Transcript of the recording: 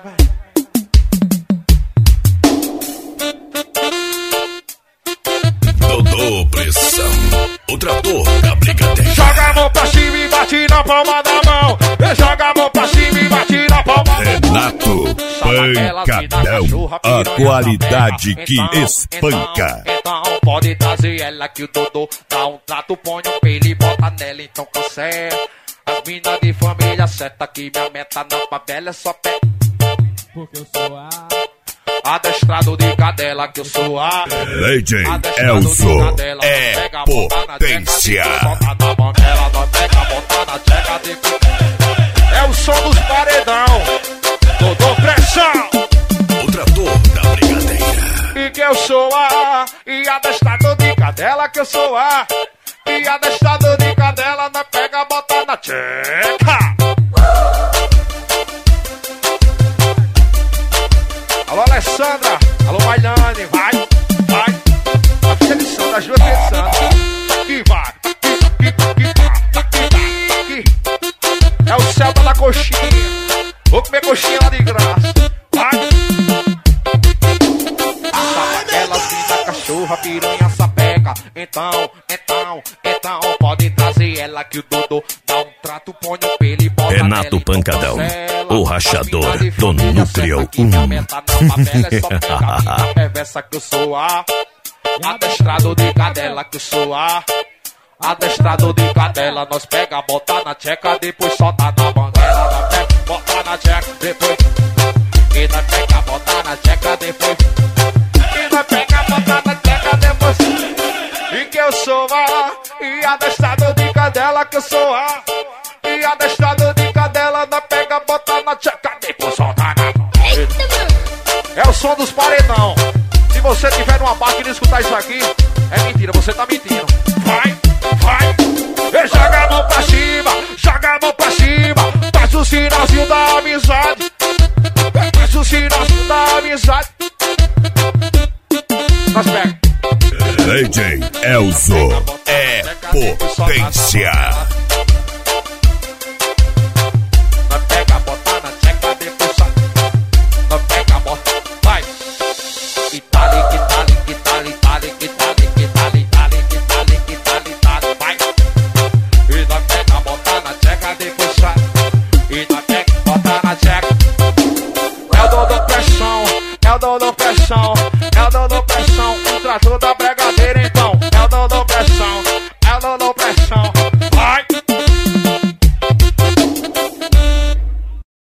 Dodô Pressão, o trator da brigadeira. Joga a mão pra cima e bate na palma da mão. Joga a mão pra cima e bate na palma da mão. Renato Pancadão, a qualidade que espanca. Então pode trazer ela que o Dodô dá um trato, põe um pelo e bota nela, então cancela. As minas de família certa que minha meta na favela é só pé. Porque eu sou adestrado de cadela, que eu sou a Legend Elzo é potência. É o som dos paredão. Dodô Pressão, o trator da brigadeira. e que eu sou a e adestrado de cadela, que eu sou a e adestrado de cadela, nós pega, bota na tcheca. Alô, Alessandra, alô, Mailane, vai. A filha de Sandra, as duas filhas de Sandra. Aqui vai, aqui. É o Celta da coxinha. Vou comer coxinha lá de graça. Vai. Elas vida, cachorra, piranha, sapeca. Então, pode trazer ela que o Dodô dá um trato, põe o pelo e bota Renato nela, Pancadão, então o rachador do Núcleo 1. Perversa que eu sou a adestrado de cadela, que eu sou a adestrado de cadela. Nós pega, bota na tcheca, depois solta na banguela. Nós pega, bota na tcheca, depois e nós pega, bota na tcheca, depois e nós pega, bota na tcheca, depois. E que eu sou a e adestrado de cadela, que eu sou a e adestrado de cadela. Nós pega, bota na tcheca, depois solta na banguela. É o som dos paredão. Se você tiver numa máquina e escutar isso aqui, é mentira, você tá mentindo. Vai. E joga a mão pra cima, joga a mão pra cima. Faz o sinalzinho da amizade. Faz o sinalzinho da amizade. Nós pega. Legend Elzo é potência.